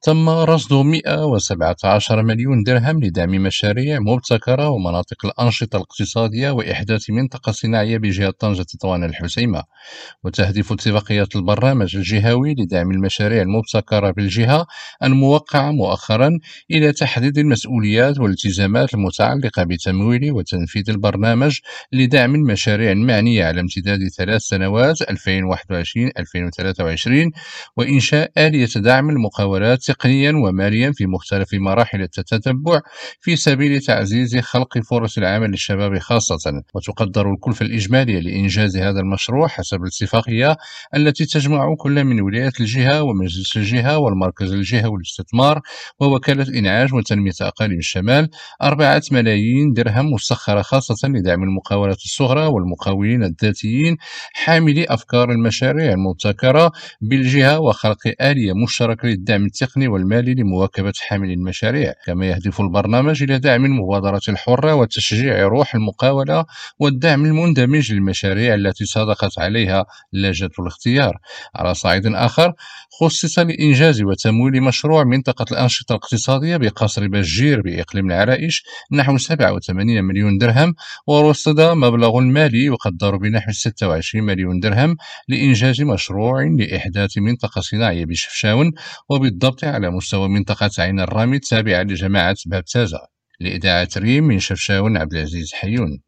تم رصد 117 مليون درهم لدعم مشاريع مبتكرة ومناطق الأنشطة الاقتصادية وإحداث منطقة صناعية بجهة طنجة تطوان الحسيمة. وتهدف اتفاقيات البرنامج الجهوي لدعم المشاريع المبتكرة بالجهة الموقعة مؤخرا إلى تحديد المسؤوليات والالتزامات المتعلقة بتمويل وتنفيذ البرنامج لدعم المشاريع المعنية على امتداد 3 سنوات 2021-2023، وإنشاء آلية دعم المقاولات تقنيا وماليا في مختلف مراحل التتبع في سبيل تعزيز خلق فرص العمل للشباب خاصة. وتقدر الكلفة الإجمالية لإنجاز هذا المشروع حسب الاتفاقية التي تجمع كل من ولاية الجهة ومجلس الجهة والمركز الجهوي للاستثمار ووكالة إنعاش وتنمية أقاليم الشمال 4 ملايين درهم مسخرة خاصة لدعم المقاولات الصغرى والمقاولين الذاتيين حاملي أفكار المشاريع المبتكرة بالجهة، وخلق آلية مشتركة للدعم التقني والمالي لمواكبة حاملي المشاريع. كما يهدف البرنامج إلى دعم المبادرة الحرة وتشجيع روح المقاولة والدعم المندمج للمشاريع التي صادقت عليها لجنة الاختيار. على صعيد آخر، خصص لإنجاز وتمويل مشروع منطقة الأنشطة الاقتصادية بقصر بشجير بإقليم العرائش نحو 87 مليون درهم، ورصد مبلغ مالي يقدر بنحو 26 مليون درهم لإنجاز مشروع لإحداث منطقة صناعية بشفشاون، وبالضبط على مستوى منطقة عين الرامي التابعة لجماعة باب تازة. لإذاعة ريم من شفشاون، عبد العزيز حيون.